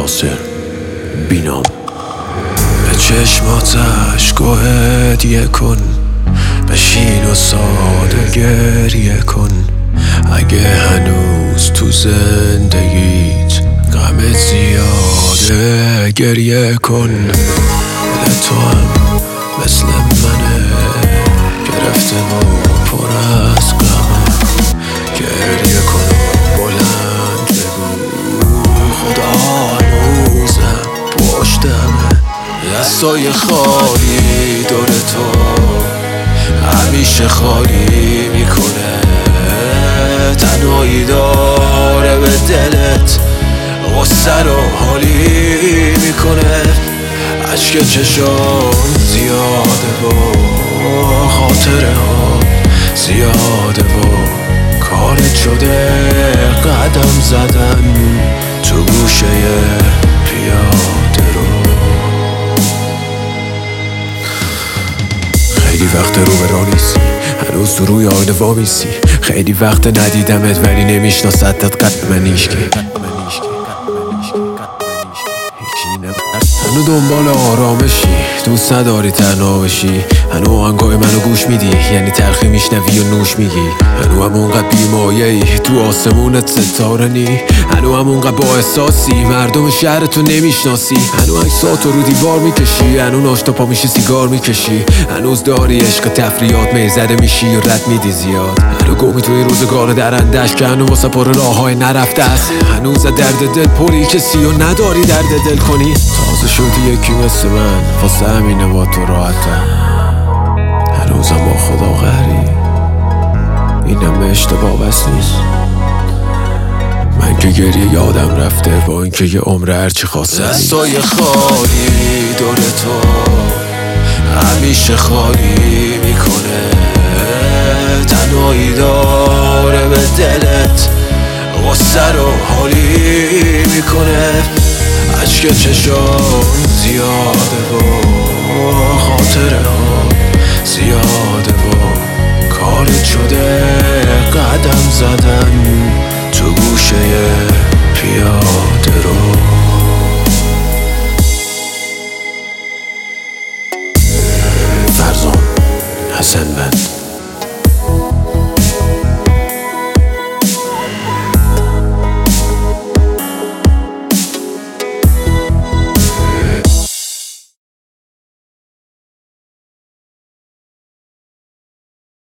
ناصر بینام. به چشماتش هدیه کن، بشین و ساده گریه کن. اگه هنوز تو زندگیت غمت زیاده گریه کن. دل تو هم مثل منه، گرفته و پر از غمه. گریه کن بلند بگو خدا هنوزم پشتمه. دستای خالی دور تو همیشه خالی میکنه. تنهایی داره به دلت غصه رو حالی میکنه. عشق چشام زیاده و خاطره ها زیاده و کارت شده قدم زدن تو گوشه پیاده رو. خیلی وقت رو به راه نیستی، هنوز تو روی آینه وامیستی. خیلی وقت ندیدمت ولی نمیشناستت قد من هیچکی. هنو دنبال آرامشی، دوست نداری تنها بشی. هنو آهنگای منو گوش میدی، یعنی تلخی میشنوی و نوش میگی. هنو همونقدر بیمایه‌ای تو آسمونت ستاره نی. هنو همونقدر با احساسی مردم شهرتو نمیشناسی. هنو عکساتو رو دیوار میکشی، هنو ناشتا پا میشی سیگار میکشی. هنوز داری عشق تفریات میزده میشی و رد میدی زیاد. هنو گمی توی روزگار درندش که هنو واسه پر راههای نرفته است. هنوز درد دل پری کسی و نداری درد دل کنی. تازه شدی یکی مثل من، واسه همینه با تو راحتم. هنوزم با خدا غری، اینم اشتباه بس نیست. من که گریه یادم رفته با اینکه یه عمر هرچی خواسته. دستای خالی دور تو همیشه خالی میکنه. تنهایی داره به دلت غصه رو حالی میکنه. عشق چشام زیاده و خاطره ها زیاده و کارت شده قدم زدن تو گوشه پیاده رو. فرزان حسن